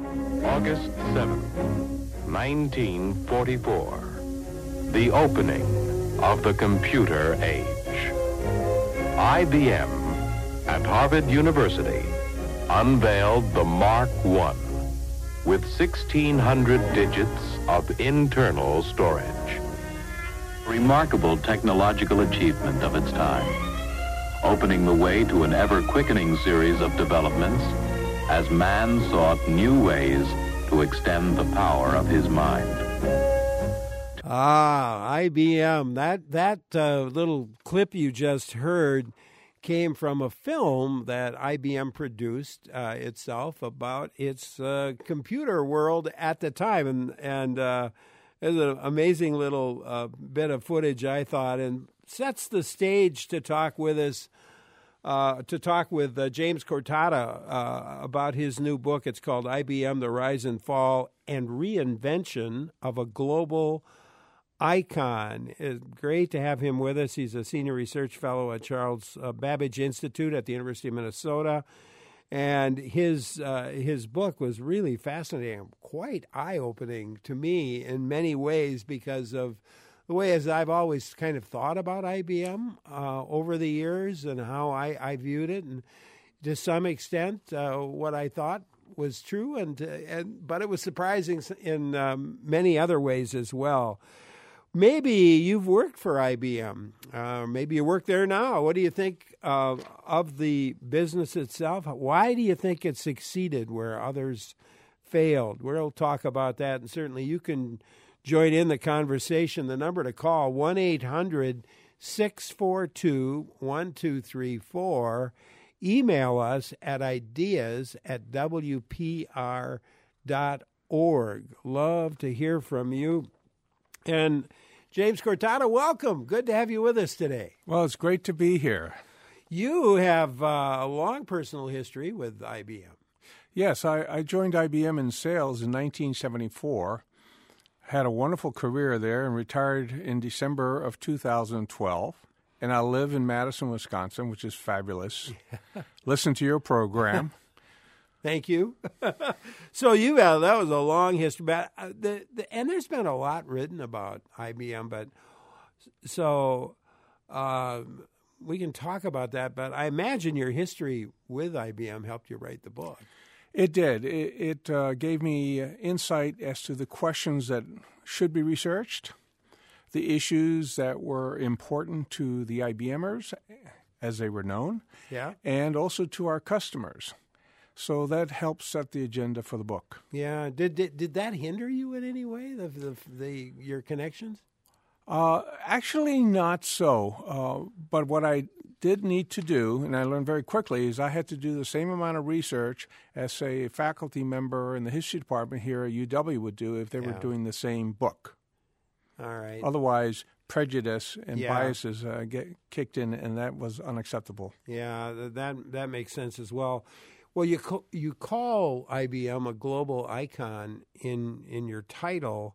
August 7th, 1944. The opening of the computer age. IBM at Harvard University unveiled the Mark I with 1,600 digits of internal storage. Remarkable technological achievement of its time, opening the way to an ever-quickening series of developments as man sought new ways to extend the power of his mind. IBM. That little clip you just heard came from a film that IBM produced itself about its computer world at the time, and it's an amazing little bit of footage, I thought, and sets the stage to talk with us. James Cortada about his new book. It's called IBM: The Rise and Fall and Reinvention of a Global Icon. It's great to have him with us. He's a senior research fellow at Charles Babbage Institute at the University of Minnesota. And his book was really fascinating, quite eye-opening to me in many ways because of the way as I've always kind of thought about IBM over the years and how I viewed it. And to some extent, what I thought was true, but it was surprising in many other ways as well. Maybe you've worked for IBM. Maybe you work there now. What do you think of the business itself? Why do you think it succeeded where others failed? We'll talk about that, and certainly you can join in the conversation. The number to call, 1-800-642-1234. Email us at ideas@wpr.org. Love to hear from you. And James Cortada, welcome. Good to have you with us today. Well, it's great to be here. You have a long personal history with IBM. Yes, I joined IBM in sales in 1974, had a wonderful career there, and retired in December of 2012. And I live in Madison, Wisconsin, which is fabulous. Listen to your program. Thank you. So that was a long history, but and there's been a lot written about IBM. But so we can talk about that. But I imagine your history with IBM helped you write the book. It did. It gave me insight as to the questions that should be researched, the issues that were important to the IBMers, as they were known, and also to our customers. So that helped set the agenda for the book. Yeah. Did that hinder you in any way, your connections? Actually, not so. But what I did need to do, and I learned very quickly, is I had to do the same amount of research as, say, a faculty member in the history department here at UW would do if they were doing the same book. All right. Otherwise, prejudice and biases get kicked in, and that was unacceptable. Yeah, that makes sense as well. Well, you call IBM a global icon in your title.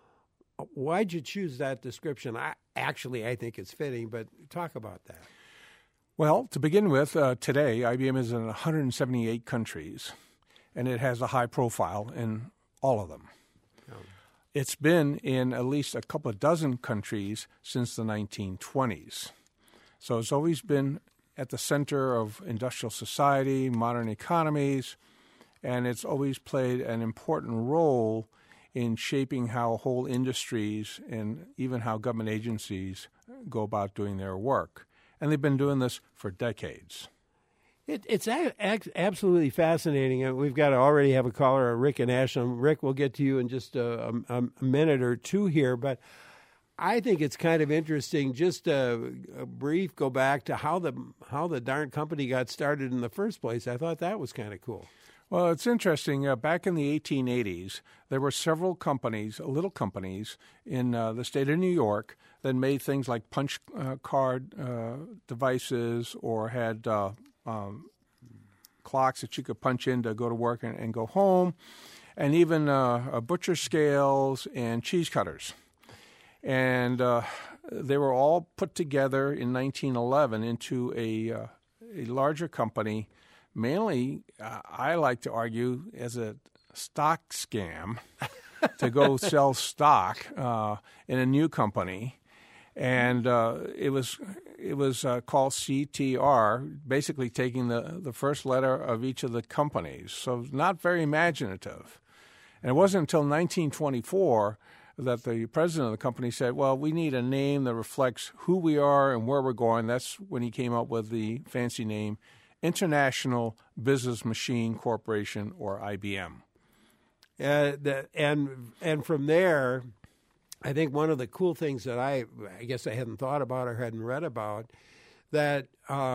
Why'd you choose that description? I think it's fitting, but talk about that. Well, to begin with, today IBM is in 178 countries, and it has a high profile in all of them. Oh. It's been in at least a couple of dozen countries since the 1920s. So it's always been at the center of industrial society, modern economies, and it's always played an important role in shaping how whole industries and even how government agencies go about doing their work. And they've been doing this for decades. It's absolutely fascinating. We've got to already have a caller, Rick in Ashland. Rick, we'll get to you in just a minute or two here, but I think it's kind of interesting. Just a brief go back to how the darn company got started in the first place. I thought that was kind of cool. Well, it's interesting. Back in the 1880s, there were several companies, little companies, in the state of New York that made things like punch card devices or had clocks that you could punch in to go to work and go home, and even butcher scales and cheese cutters. And they were all put together in 1911 into a larger company, mainly, I like to argue, as a stock scam to go sell stock in a new company. And it was called CTR, basically taking the first letter of each of the companies. So not very imaginative. And it wasn't until 1924 that the president of the company said, well, we need a name that reflects who we are and where we're going. That's when he came up with the fancy name International Business Machine Corporation, or IBM. And from there, I think one of the cool things that I guess I hadn't thought about or hadn't read about, that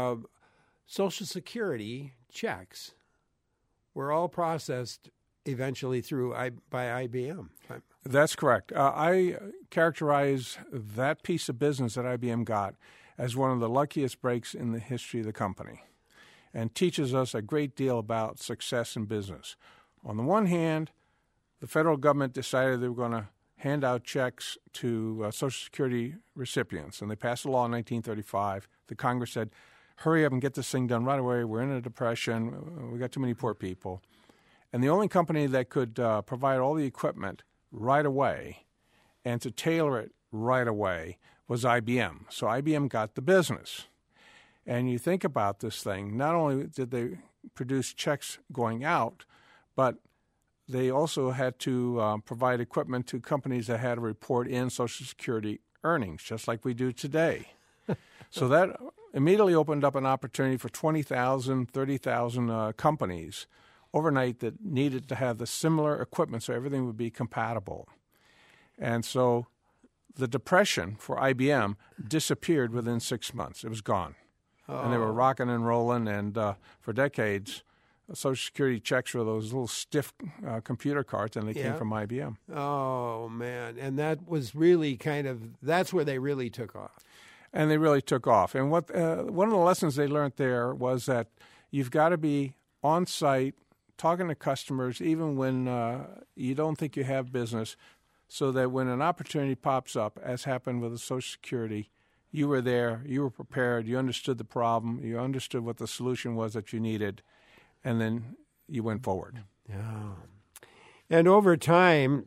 Social Security checks were all processed eventually by IBM. That's correct. I characterize that piece of business that IBM got as one of the luckiest breaks in the history of the company, and teaches us a great deal about success in business. On the one hand, the federal government decided they were going to hand out checks to Social Security recipients, and they passed a law in 1935. The Congress said, hurry up and get this thing done right away. We're in a depression. We got too many poor people. And the only company that could provide all the equipment right away and to tailor it right away was IBM. So IBM got the business. And you think about this thing, not only did they produce checks going out, but they also had to provide equipment to companies that had to report in Social Security earnings, just like we do today. So that immediately opened up an opportunity for 20,000, 30,000 companies overnight that needed to have the similar equipment so everything would be compatible. And so the depression for IBM disappeared within 6 months. It was gone. And they were rocking and rolling, and for decades, Social Security checks were those little stiff computer cards, and they came from IBM. Oh, man. And that was really that's where they really took off. And they really took off. And what one of the lessons they learned there was that you've got to be on site, talking to customers, even when you don't think you have business, so that when an opportunity pops up, as happened with the Social Security, you were there, you were prepared, you understood the problem, you understood what the solution was that you needed, and then you went forward. Yeah. And over time,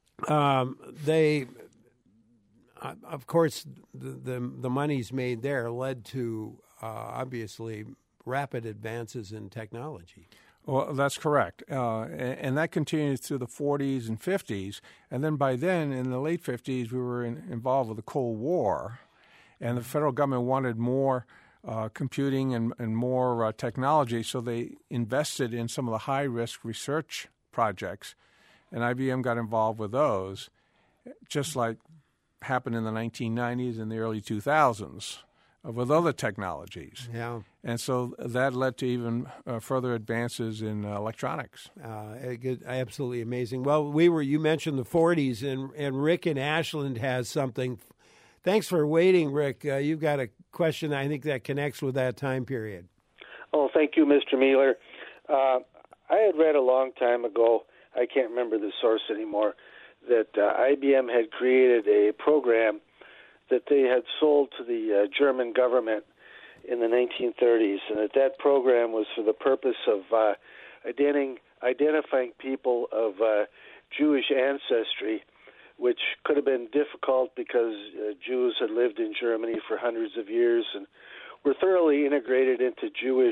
they, of course, the monies made there led to, obviously, rapid advances in technology. Well, that's correct. And that continued through the 40s and 50s. And then by then, in the late 50s, we were involved with the Cold War. And the federal government wanted more computing and more technology, so they invested in some of the high-risk research projects. And IBM got involved with those, just like happened in the 1990s and the early 2000s. With other technologies. Yeah. And so that led to even further advances in electronics. Absolutely amazing. Well, you mentioned the 40s, and Rick in Ashland has something. Thanks for waiting, Rick. You've got a question I think that connects with that time period. Oh, thank you, Mr. Mueller. I had read a long time ago, I can't remember the source anymore, that IBM had created a program that they had sold to the German government in the 1930s, and that program was for the purpose of identifying people of Jewish ancestry, which could have been difficult because Jews had lived in Germany for hundreds of years and were thoroughly integrated into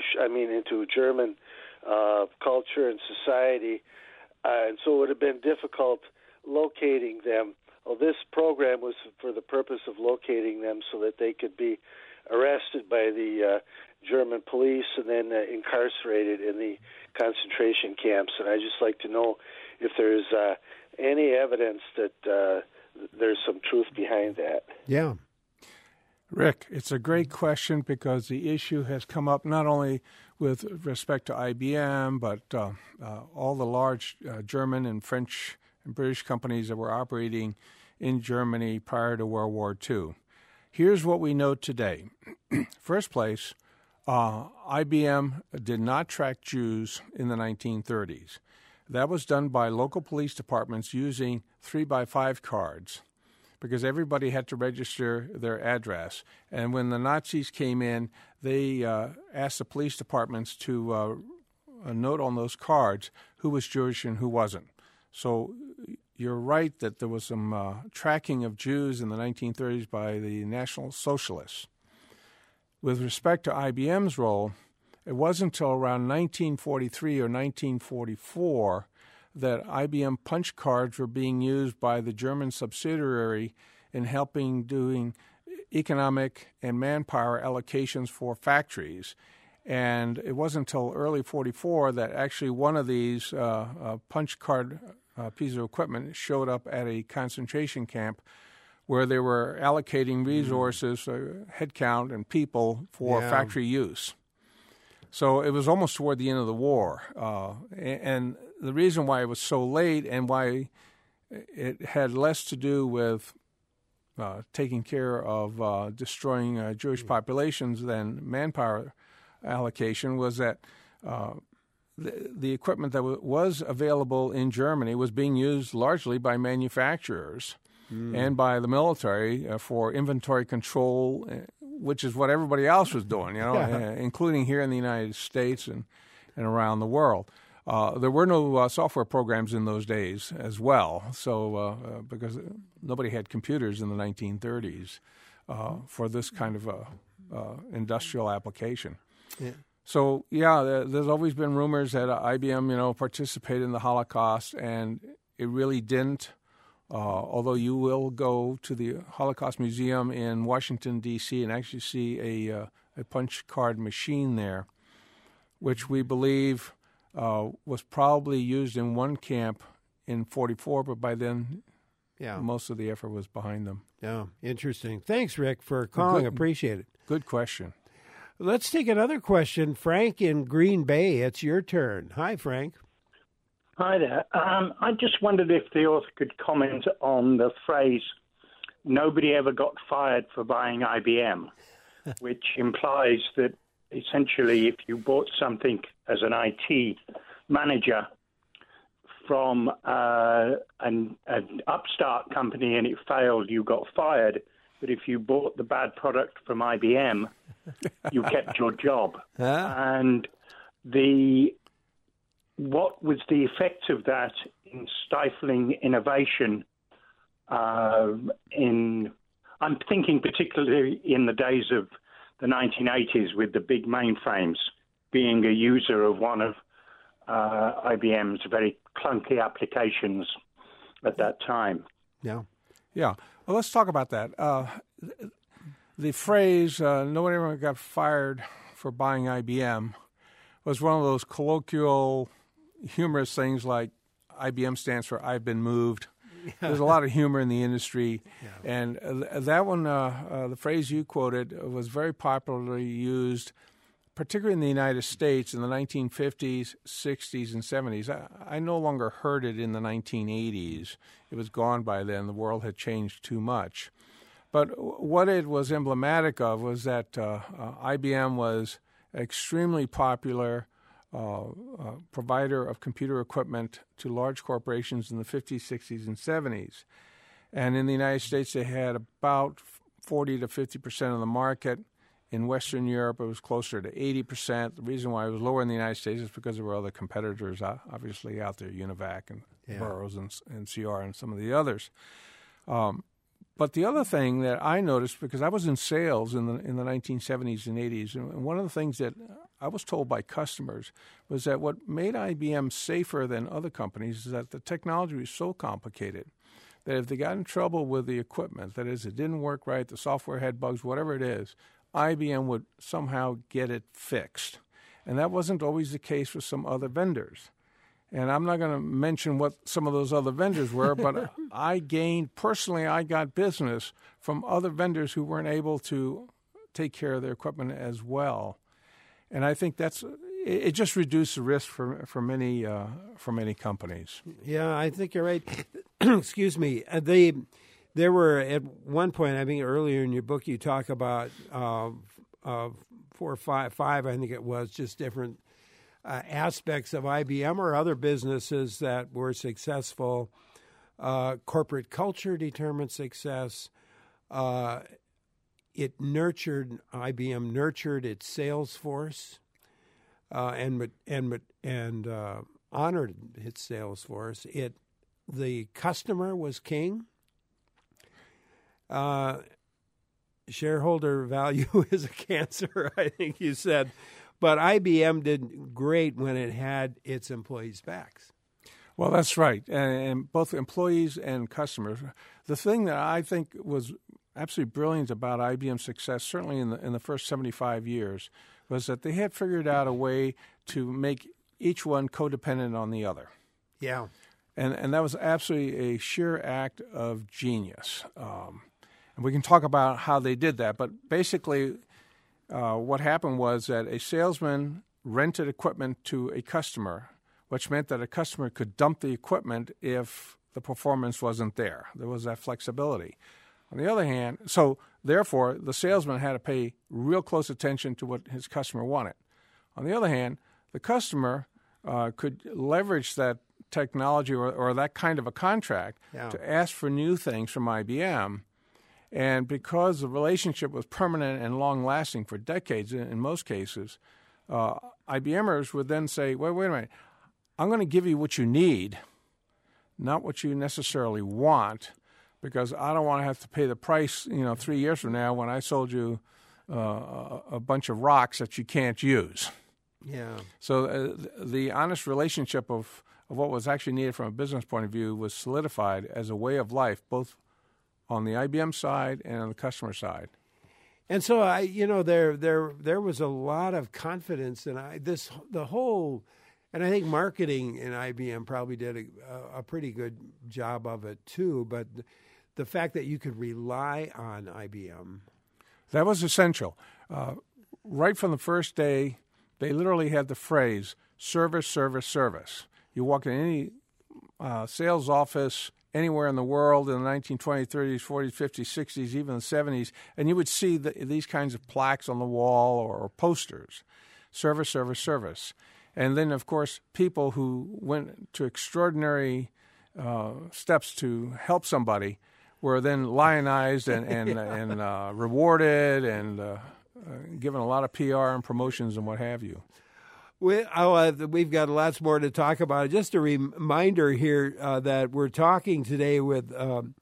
German culture and society, and so it would have been difficult locating them. Well, this program was for the purpose of locating them so that they could be arrested by the German police and then incarcerated in the concentration camps. And I'd just like to know if there's any evidence that there's some truth behind that. Yeah. Rick, it's a great question because the issue has come up not only with respect to IBM, but all the large German and French and British companies that were operating in Germany prior to World War II. Here's what we know today. First place, IBM did not track Jews in the 1930s. That was done by local police departments using 3x5 cards because everybody had to register their address. And when the Nazis came in, they asked the police departments to a note on those cards who was Jewish and who wasn't. So you're right that there was some tracking of Jews in the 1930s by the National Socialists. With respect to IBM's role, it wasn't until around 1943 or 1944 that IBM punch cards were being used by the German subsidiary in helping doing economic and manpower allocations for factories. And it wasn't until early 44 that actually one of these punch card pieces of equipment showed up at a concentration camp where they were allocating resources, headcount, and people for factory use. So it was almost toward the end of the war. And the reason why it was so late and why it had less to do with taking care of destroying Jewish populations than manpower allocation was that the equipment that was available in Germany was being used largely by manufacturers and by the military for inventory control, which is what everybody else was doing, including here in the United States and around the world. There were no software programs in those days as well, so because nobody had computers in the 1930s for this kind of industrial application. Yeah. So, there's always been rumors that IBM, participated in the Holocaust, and it really didn't. Although you will go to the Holocaust Museum in Washington, D.C., and actually see a punch card machine there, which we believe was probably used in one camp in 44, but by then most of the effort was behind them. Yeah, interesting. Thanks, Rick, for calling. Appreciate it. Good question. Let's take another question. Frank in Green Bay, it's your turn. Hi, Frank. Hi there. I just wondered if the author could comment on the phrase, nobody ever got fired for buying IBM, which implies that essentially if you bought something as an IT manager from an upstart company and it failed, you got fired. But if you bought the bad product from IBM, you kept your job. And what was the effect of that in stifling innovation? I'm thinking particularly in the days of the 1980s with the big mainframes, being a user of one of IBM's very clunky applications at that time. Yeah. Well, let's talk about that. The phrase, nobody ever got fired for buying IBM, was one of those colloquial, humorous things like IBM stands for I've been moved. There's a lot of humor in the industry. And that one, the phrase you quoted, was very popularly used, particularly in the United States in the 1950s, 60s, and 70s. I no longer heard it in the 1980s. It was gone by then. The world had changed too much. But what it was emblematic of was that IBM was extremely popular provider of computer equipment to large corporations in the 50s, 60s, and 70s. And in the United States, they had about 40 to 50% of the market. In Western Europe, it was closer to 80%. The reason why it was lower in the United States is because there were other competitors, obviously, out there, Univac and Burroughs and CR and some of the others. But the other thing that I noticed, because I was in sales in the 1970s and 80s, and one of the things that I was told by customers was that what made IBM safer than other companies is that the technology was so complicated that if they got in trouble with the equipment, that is, it didn't work right, the software had bugs, whatever it is, IBM would somehow get it fixed. And that wasn't always the case with some other vendors. And I'm not going to mention what some of those other vendors were, but I got business from other vendors who weren't able to take care of their equipment as well. And I think it just reduced the risk for many companies. Yeah, I think you're right. Excuse me. There were, at one point, I think earlier in your book, you talk about 4 or 5, I think it was, just different aspects of IBM or other businesses that were successful. Corporate culture determined success. IBM nurtured its sales force and and honored its sales force. The customer was king. Shareholder value is a cancer, I think you said. But IBM did great when it had its employees' backs. Well, that's right. And both employees and customers. The thing that I think was absolutely brilliant about IBM's success, certainly in the first 75 years, was that they had figured out a way to make each one codependent on the other. Yeah. And that was absolutely a sheer act of genius. And we can talk about how they did that. But basically, what happened was that a salesman rented equipment to a customer, which meant that a customer could dump the equipment if the performance wasn't there. There was that flexibility. On the other hand, so therefore, the salesman had to pay real close attention to what his customer wanted. On the other hand, the customer could leverage that technology or that kind of a contract to ask for new things from IBM. And because the relationship was permanent and long-lasting for decades in most cases, IBMers would then say, wait a minute, I'm going to give you what you need, not what you necessarily want, because I don't want to have to pay the price, 3 years from now when I sold you a bunch of rocks that you can't use. Yeah. So the honest relationship of what was actually needed from a business point of view was solidified as a way of life, both on the IBM side and on the customer side. And so there was a lot of confidence in the whole, and I think marketing in IBM probably did a pretty good job of it too. But the fact that you could rely on IBM, that was essential. Right from the first day, they literally had the phrase "service, service, service." You walk in any sales office anywhere in the world in the 1920s, 30s, 40s, 50s, 60s, even the 70s, and you would see these kinds of plaques on the wall or posters. Service, service, service. And then, of course, people who went to extraordinary steps to help somebody were then lionized and rewarded and given a lot of PR and promotions and what have you. We've got lots more to talk about. Just a reminder here that we're talking today with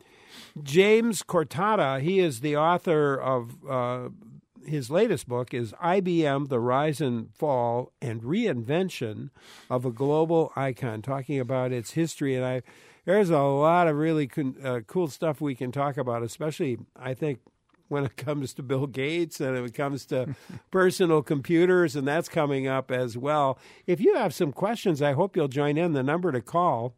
James Cortada. He is the author of his latest book is IBM, The Rise and Fall and Reinvention of a Global Icon, talking about its history. And there's a lot of really cool stuff we can talk about, especially, I think, when it comes to Bill Gates and it comes to personal computers, and that's coming up as well. If you have some questions, I hope you'll join in. The number to call,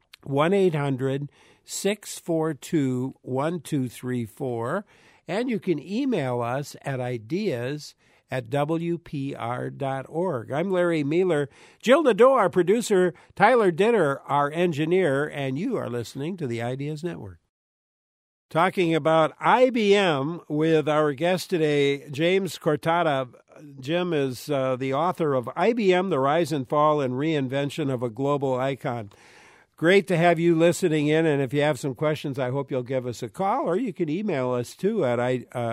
1-800-642-1234, and you can email us at ideas@wpr.org. I'm Larry Mealer. Jill Nadeau, our producer, Tyler Dinner, our engineer, and you are listening to the Ideas Network. Talking about IBM with our guest today, James Cortada. Jim is the author of IBM, The Rise and Fall and Reinvention of a Global Icon. Great to have you listening in, and if you have some questions, I hope you'll give us a call, or you can email us, too, at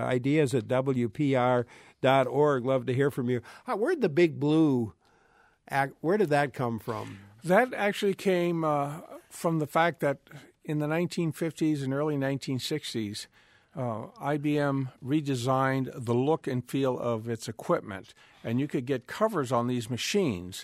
ideas@wpr.org. Love to hear from you. Where'd the Big Blue where did that come from? That actually came from the fact that in the 1950s and early 1960s, IBM redesigned the look and feel of its equipment, and you could get covers on these machines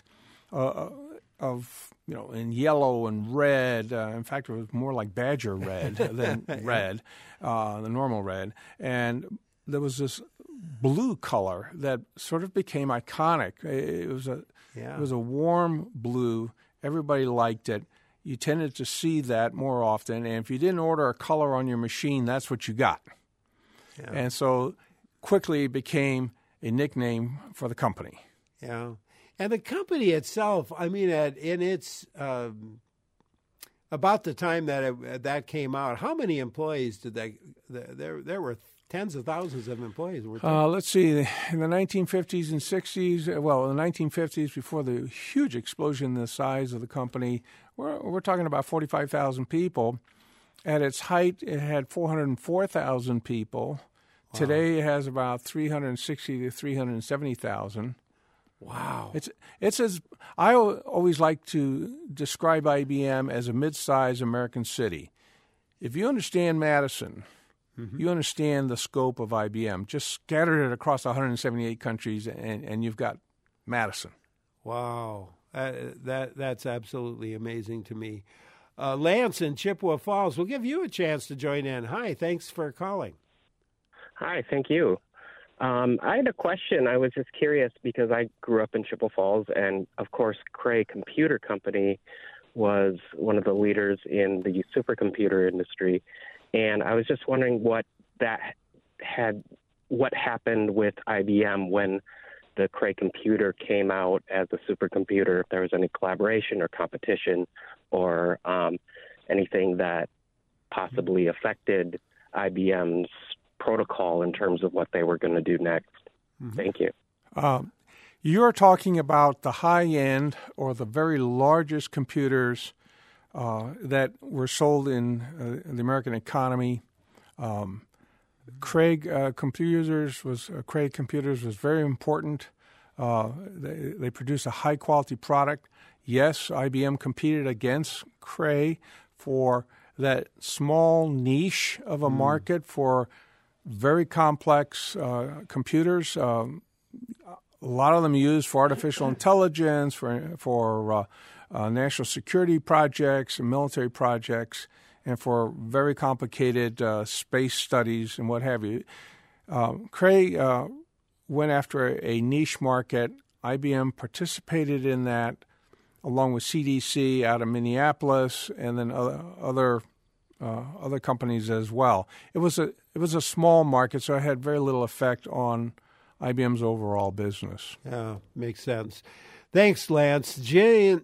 in yellow and red. In fact, it was more like badger red than red, the normal red. And there was this blue color that sort of became iconic. It was a warm blue. Everybody liked it. You tended to see that more often, and if you didn't order a color on your machine, that's what you got. Yeah. And so quickly it became a nickname for the company. Yeah. And the company itself, I mean, in its about the time that that came out, how many employees did they? There were tens of thousands of employees. Let's see, in the 1950s and 60s, well, in the 1950s, before the huge explosion in the size of the company, we're talking about 45,000 people. At its height, it had 404,000 people. Wow. Today, it has about 360 to 370,000. Wow. It's as I always like to describe IBM as a mid-sized American city. If you understand Madison, you understand the scope of IBM. Just scatter it across 178 countries, and you've got Madison. Wow. That's absolutely amazing to me. Lance in Chippewa Falls, we'll give you a chance to join in. Hi, thanks for calling. Hi, thank you. I had a question. I was just curious because I grew up in Chippewa Falls, and of course, Cray Computer Company was one of the leaders in the supercomputer industry. And I was just wondering what happened with IBM when the Cray computer came out as a supercomputer, if there was any collaboration or competition or anything that possibly affected IBM's protocol in terms of what they were going to do next. Thank you. You're talking about the high-end or the very largest computers that were sold in the American economy. Cray Computers was very important. They produced a high-quality product. Yes, IBM competed against Cray for that small niche of a market for very complex computers. A lot of them used for artificial intelligence, for national security projects and military projects, and for very complicated space studies and what have you. Cray went after a niche market. IBM participated in that, along with CDC out of Minneapolis, and then other companies as well. It was a small market, so it had very little effect on IBM's overall business. Yeah, makes sense. Thanks, Lance. Jan,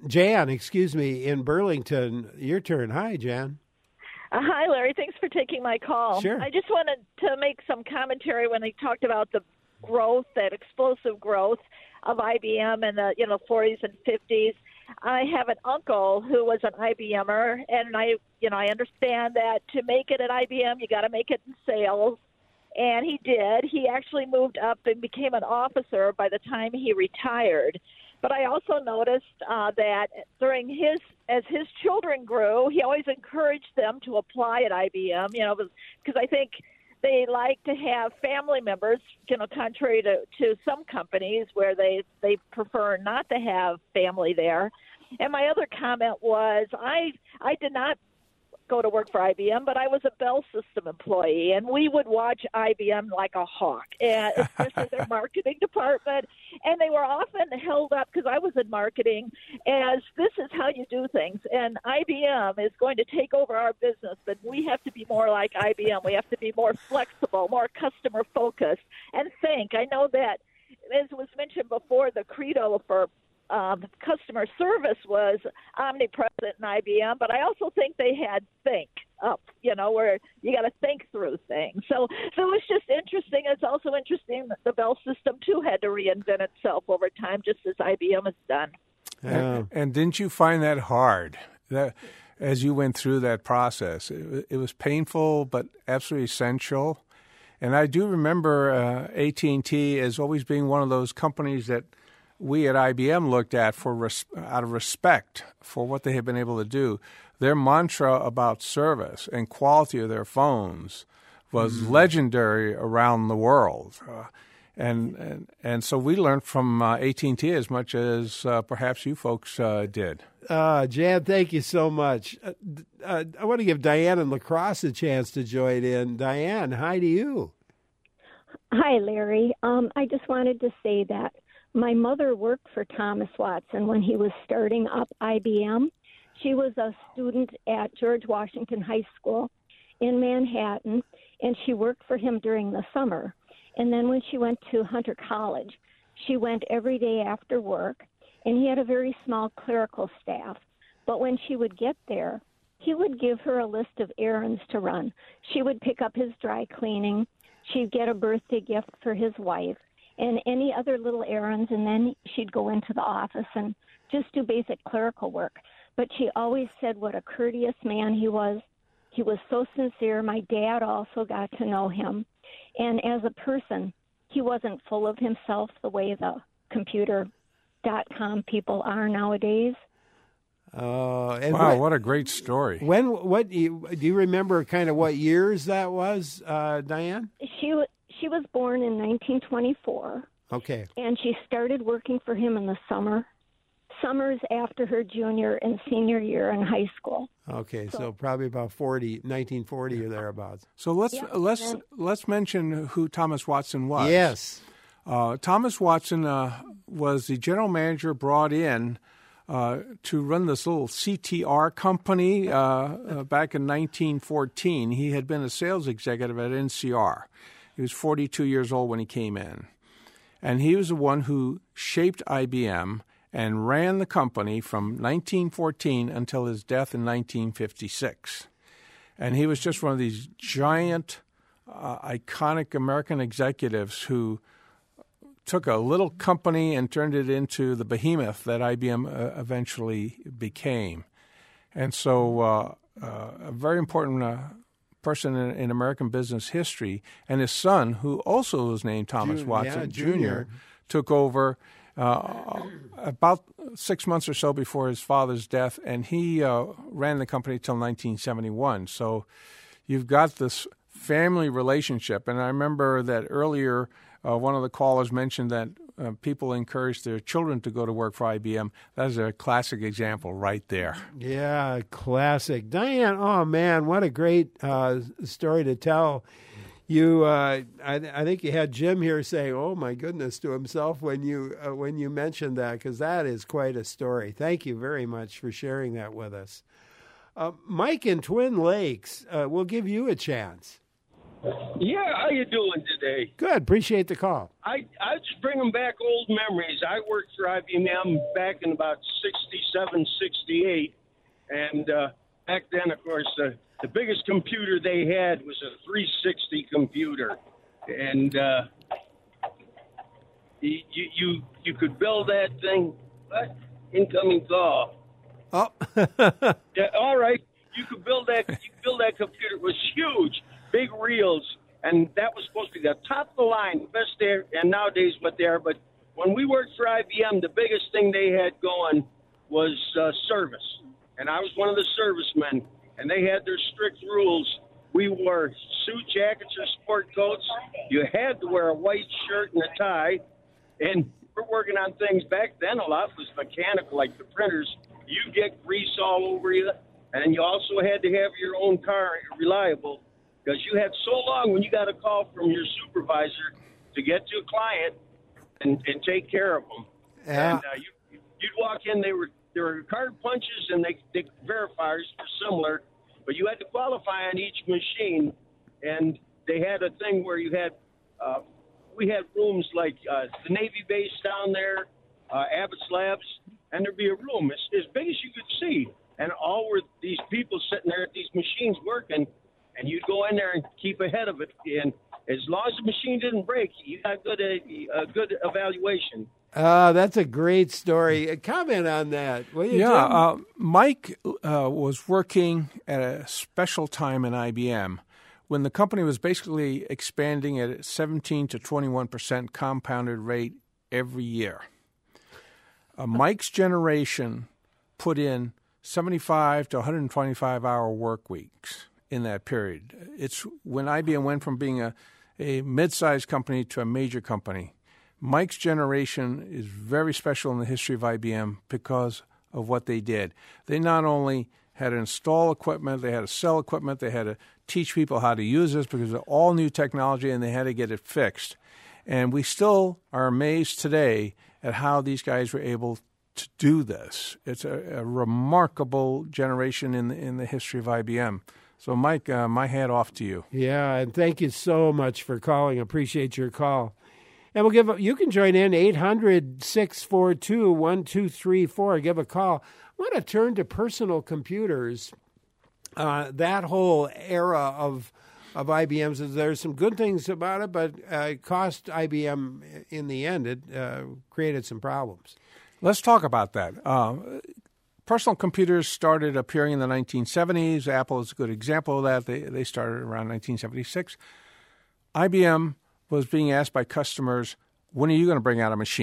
in Burlington, your turn. Hi, Jan. Hi, Larry. Thanks for taking my call. Sure. I just wanted to make some commentary when they talked about the growth, that explosive growth of IBM in the 40s and 50s. I have an uncle who was an IBMer, and I understand that to make it at IBM, you got to make it in sales. And he did. He actually moved up and became an officer by the time he retired. But I also noticed that as his children grew, he always encouraged them to apply at IBM, because I think they like to have family members, contrary to some companies where they prefer not to have family there. And my other comment was I did not go to work for IBM, but I was a Bell System employee, and we would watch IBM like a hawk, and especially their marketing department. And they were often held up, because I was in marketing, as this is how you do things, and IBM is going to take over our business, but we have to be more like IBM. We have to be more flexible, more customer-focused, and think. I know that, as was mentioned before, the credo for customer service was omnipresent in IBM, but I also think they had think up, where you got to think through things. So it was just interesting. It's also interesting that the Bell System, too, had to reinvent itself over time, just as IBM has done. And didn't you find that hard, that as you went through that process? It was painful, but absolutely essential. And I do remember AT&T as always being one of those companies that we at IBM looked at out of respect for what they had been able to do. Their mantra about service and quality of their phones was legendary around the world. And so we learned from AT&T as much as perhaps you folks did. Jan, thank you so much. I want to give Diane in La Crosse a chance to join in. Diane, hi to you. Hi, Larry. I just wanted to say that my mother worked for Thomas Watson when he was starting up IBM. She was a student at George Washington High School in Manhattan, and she worked for him during the summer. And then when she went to Hunter College, she went every day after work, and he had a very small clerical staff. But when she would get there, he would give her a list of errands to run. She would pick up his dry cleaning. She'd get a birthday gift for his wife, and any other little errands, and then she'd go into the office and just do basic clerical work. But she always said what a courteous man he was. He was so sincere. My dad also got to know him. And as a person, he wasn't full of himself the way the computer dot-com people are nowadays. Wow, what a great story. What do you remember kind of what years that was, Diane? She was born in 1924. Okay. And she started working for him in the summers after her junior and senior year in high school. Okay, so probably about 1940 or thereabouts. So let's mention who Thomas Watson was. Yes. Thomas Watson was the general manager brought in to run this little CTR company back in 1914. He had been a sales executive at NCR. He was 42 years old when he came in. And he was the one who shaped IBM and ran the company from 1914 until his death in 1956. And he was just one of these giant, iconic American executives who took a little company and turned it into the behemoth that IBM eventually became. And so a very important person in American business history. And his son, who also was named Thomas Watson Jr., took over about 6 months or so before his father's death, and he ran the company till 1971. So you've got this family relationship. And I remember that earlier one of the callers mentioned that people encourage their children to go to work for IBM. That is a classic example right there. Yeah, classic. Diane, oh, man, what a great story to tell. You, I think you had Jim here saying, "Oh my goodness," to himself when you mentioned that, because that is quite a story. Thank you very much for sharing that with us. Mike in Twin Lakes, we'll give you a chance. Yeah, how you doing today? Good, appreciate the call. I just bringing back old memories. I worked for IBM back in about 67, 68, and back then, of course, the biggest computer they had was a 360 computer, and you could build that thing. What? Incoming call. Oh. Yeah, all right. You could build that. Computer. It was huge, big reels, and that was supposed to be the top of the line, best there, and nowadays what they are. But when we worked for IBM, the biggest thing they had going was service, and I was one of the servicemen. And they had their strict rules. We wore suit jackets or sport coats. You had to wear a white shirt and a tie. And we're working on things back then. A lot was mechanical, like the printers. You get grease all over you. And you also had to have your own car reliable, because you had so long when you got a call from your supervisor to get to a client and take care of them. Yeah. And you'd walk in, there were card punches and they verifiers were similar, but you had to qualify on each machine. And they had a thing where you had, we had rooms like the Navy base down there, Abbott's Labs, and there'd be a room as big as you could see. And all were these people sitting there at these machines working, and you'd go in there and keep ahead of it. And as long as the machine didn't break, you got a good evaluation. That's a great story. Comment on that, will you, Jim? Mike was working at a special time in IBM when the company was basically expanding at a 17 to 21% compounded rate every year. Mike's generation put in 75 to 125-hour work weeks in that period. It's when IBM went from being a mid-sized company to a major company. Mike's generation is very special in the history of IBM because of what they did. They not only had to install equipment, they had to sell equipment, they had to teach people how to use this because it's all new technology and they had to get it fixed. And we still are amazed today at how these guys were able to do this. It's a remarkable generation in the history of IBM. So, Mike, my hat off to you. Yeah, and thank you so much for calling. Appreciate your call. And you can join in 800-642-1234. Give a call. I want to turn to personal computers. That whole era of IBM's, there's some good things about it, but it cost IBM in the end. It created some problems. Let's talk about that. Personal computers started appearing in the 1970s. Apple is a good example of that. They started around 1976. IBM was being asked by customers, when are you going to bring out a machine?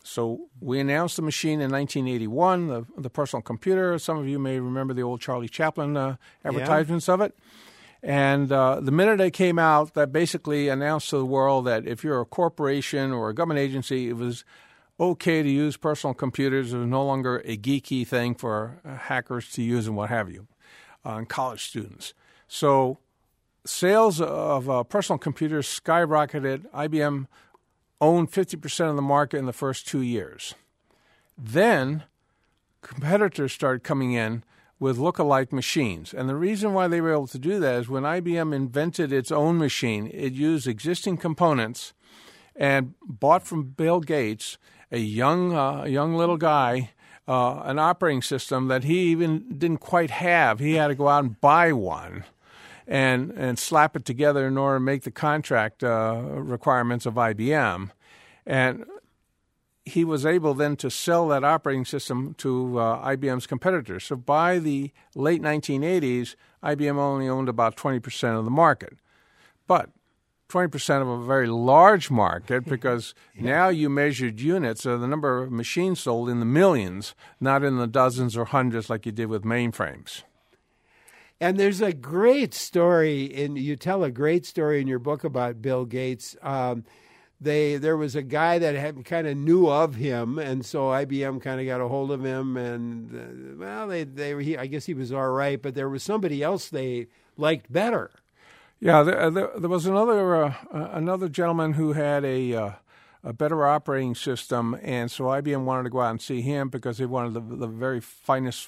So we announced the machine in 1981, the personal computer. Some of you may remember the old Charlie Chaplin advertisements of it. And the minute it came out, that basically announced to the world that if you're a corporation or a government agency, it was okay to use personal computers. It was no longer a geeky thing for hackers to use and what have you, and college students. So sales of personal computers skyrocketed. IBM owned 50% of the market in the first 2 years. Then competitors started coming in with look-alike machines. And the reason why they were able to do that is when IBM invented its own machine, it used existing components and bought from Bill Gates, a young little guy, an operating system that he even didn't quite have. He had to go out and buy one and slap it together in order to make the contract requirements of IBM. And he was able then to sell that operating system to IBM's competitors. So by the late 1980s, IBM only owned about 20% of the market. But 20% of a very large market because now you measured units, so the number of machines sold in the millions, not in the dozens or hundreds like you did with mainframes. And there's a great story, you tell a great story in your book about Bill Gates. There was a guy that kind of knew of him, and so IBM kind of got a hold of him, and I guess he was all right, but there was somebody else they liked better. Yeah, there was another gentleman who had a better operating system, and so IBM wanted to go out and see him because they wanted the very finest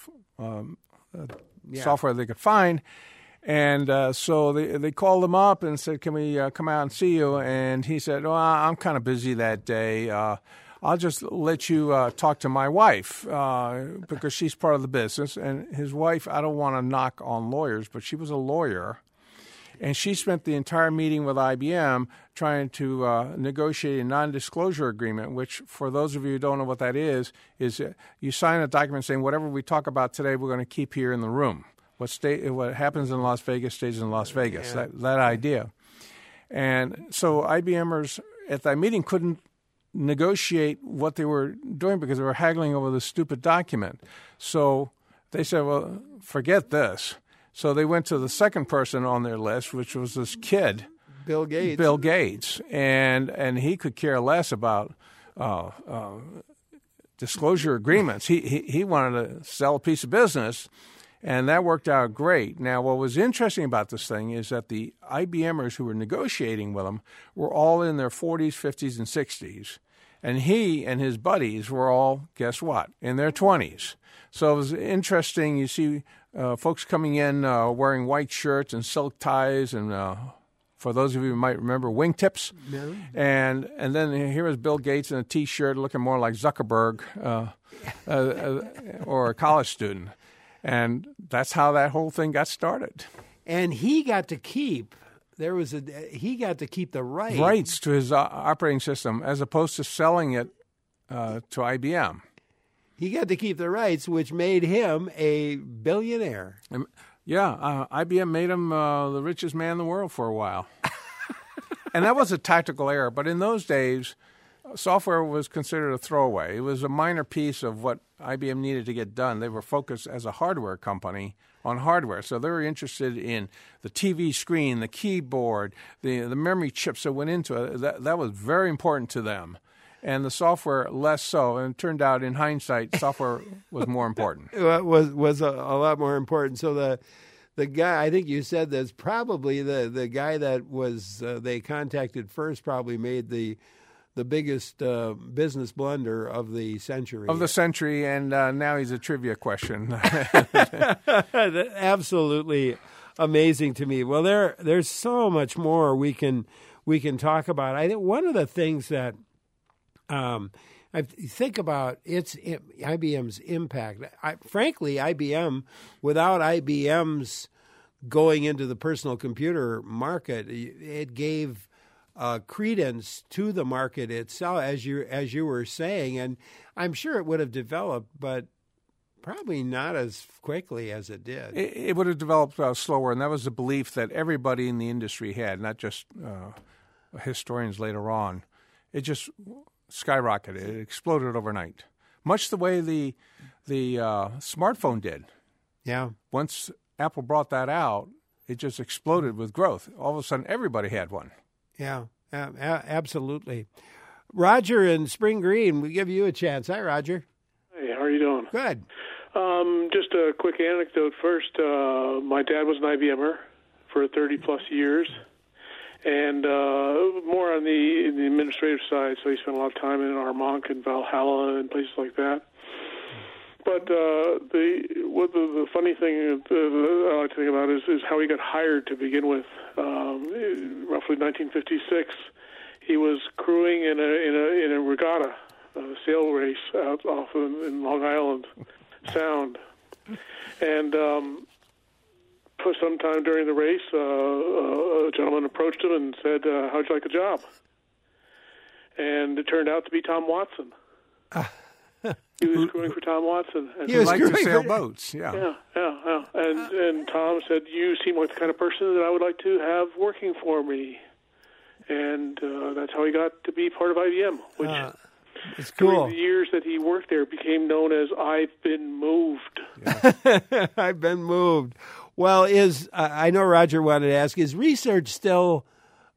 software they could find. And so they called him up and said, "Can we come out and see you?" And he said, "Well, I'm kind of busy that day. I'll just let you talk to my wife because she's part of the business." And his wife, I don't want to knock on lawyers, but she was a lawyer. And she spent the entire meeting with IBM trying to negotiate a non-disclosure agreement, which, for those of you who don't know what that is you sign a document saying whatever we talk about today, we're going to keep here in the room. What happens in Las Vegas stays in Las Vegas, that idea. And so IBMers at that meeting couldn't negotiate what they were doing because they were haggling over this stupid document. So they said, well, forget this. So they went to the second person on their list, which was this kid, Bill Gates. And he could care less about disclosure agreements. He wanted to sell a piece of business, and that worked out great. Now, what was interesting about this thing is that the IBMers who were negotiating with him were all in their 40s, 50s, and 60s. And he and his buddies were all, guess what, in their 20s. So it was interesting. You see folks coming in wearing white shirts and silk ties and, for those of you who might remember, wingtips. Yeah. And then here was Bill Gates in a T-shirt looking more like Zuckerberg or a college student. And that's how that whole thing got started. And he got to keep the rights to his operating system as opposed to selling it to IBM. He got to keep the rights, which made him a billionaire. IBM made him the richest man in the world for a while. And that was a tactical error. But in those days, software was considered a throwaway. It was a minor piece of what IBM needed to get done. They were focused as a hardware company on hardware. So they were interested in the TV screen, the keyboard, the memory chips that went into it. That was very important to them. And the software less so. And it turned out, in hindsight, software was more important. was a lot more important. So the guy, I think you said this, probably the guy that was they contacted first probably made the biggest business blunder of the century. And now he's a trivia question. Absolutely amazing to me. Well, there's so much more we can talk about. I think one of the things that I think about IBM's impact. Frankly, IBM, without IBM's going into the personal computer market, it gave credence to the market itself, as you were saying, and I'm sure it would have developed, but probably not as quickly as it did. It would have developed slower, and that was the belief that everybody in the industry had, not just historians later on. It just skyrocketed. It exploded overnight, much the way the smartphone did. Yeah. Once Apple brought that out, it just exploded with growth. All of a sudden, everybody had one. Yeah, absolutely. Roger in Spring Green, we give you a chance. Hi, Roger. Hey, how are you doing? Good. Just a quick anecdote first. My dad was an IBMer for 30-plus years, and more on the administrative side, so he spent a lot of time in Armonk and Valhalla and places like that. But the funny thing I like to think about is how he got hired to begin with. Roughly 1956, he was crewing in a regatta, a sail race out off in Long Island Sound, and for some time during the race, a gentleman approached him and said, "How'd you like the job?" And it turned out to be Tom Watson. He was crewing for Tom Watson. And he liked to sail boats, Yeah. And Tom said, "You seem like the kind of person that I would like to have working for me." And that's how he got to be part of IBM, which it's cool. During the years that he worked there became known as I've Been Moved. Yeah. I've been moved. Well, I know Roger wanted to ask, is research still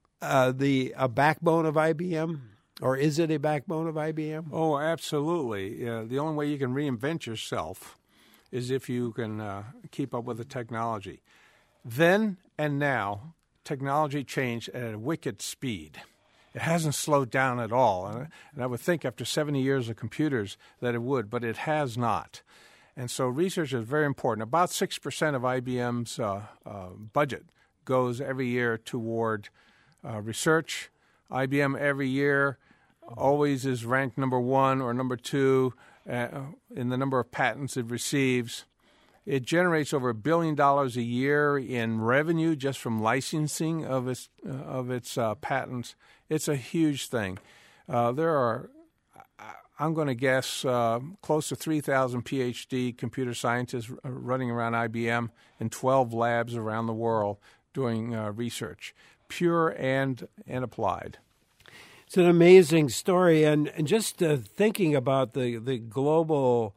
a backbone of IBM? Or is it a backbone of IBM? Oh, absolutely. The only way you can reinvent yourself is if you can keep up with the technology. Then and now, technology changed at a wicked speed. It hasn't slowed down at all. And I would think after 70 years of computers that it would, but it has not. And so research is very important. About 6% of IBM's budget goes every year toward research. IBM every year always is ranked number 1 or number 2 in the number of patents it receives. It generates over $1 billion a year in revenue just from licensing of its patents. It's a huge thing. There are, I'm going to guess, close to 3,000 PhD computer scientists running around IBM in 12 labs around the world doing research, pure and applied. It's an amazing story, and just thinking about the global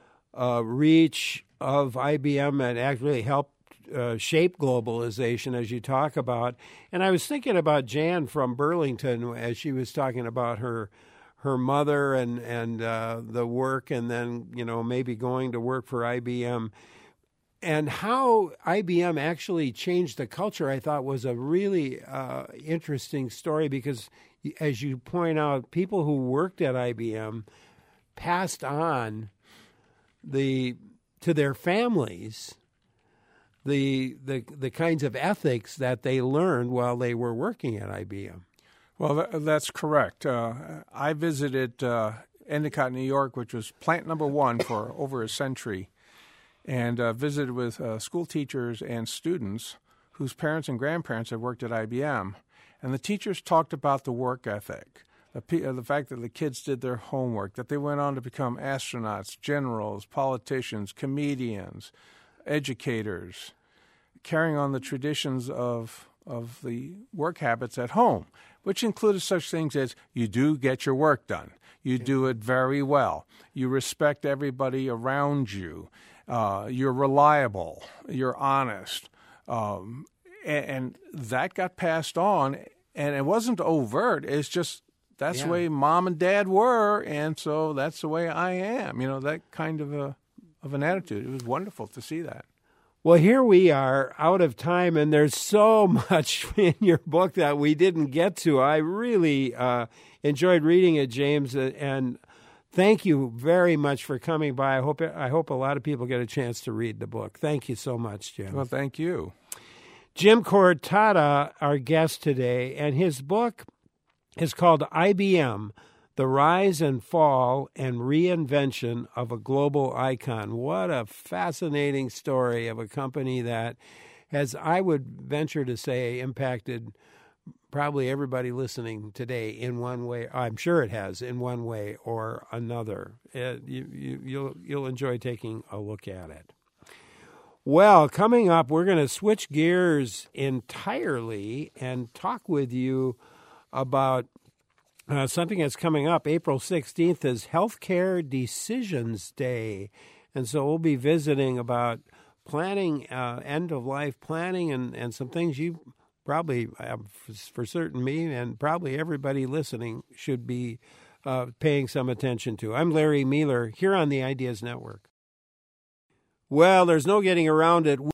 reach of IBM and actually helped shape globalization, as you talk about. And I was thinking about Jan from Burlington as she was talking about her mother and the work, and then maybe going to work for IBM. And how IBM actually changed the culture, I thought, was a really interesting story because, as you point out, people who worked at IBM passed on to their families the kinds of ethics that they learned while they were working at IBM. Well, that's correct. I visited Endicott, New York, which was plant number 1 for over a century, and visited with school teachers and students whose parents and grandparents had worked at IBM. And the teachers talked about the work ethic, the fact that the kids did their homework, that they went on to become astronauts, generals, politicians, comedians, educators, carrying on the traditions of the work habits at home, which included such things as you do get your work done. You do it very well. You respect everybody around you. You're reliable. You're honest. And that got passed on, and it wasn't overt. It's just that's the way Mom and Dad were, and so that's the way I am. That kind of an attitude. It was wonderful to see that. Well, here we are out of time, and there's so much in your book that we didn't get to. I really enjoyed reading it, James, and thank you very much for coming by. I hope a lot of people get a chance to read the book. Thank you so much, Jim. Well, thank you. Jim Cortada, our guest today, and his book is called IBM, The Rise and Fall and Reinvention of a Global Icon. What a fascinating story of a company that has, I would venture to say, impacted probably everybody listening today in one way. I'm sure it has, in one way or another. You'll enjoy taking a look at it. Well, coming up, we're going to switch gears entirely and talk with you about something that's coming up. April 16th is Healthcare Decisions Day. And so we'll be visiting about planning, end-of-life planning, and some things you probably, for certain me and probably everybody listening, should be paying some attention to. I'm Larry Mealer here on the Ideas Network. Well, there's no getting around it.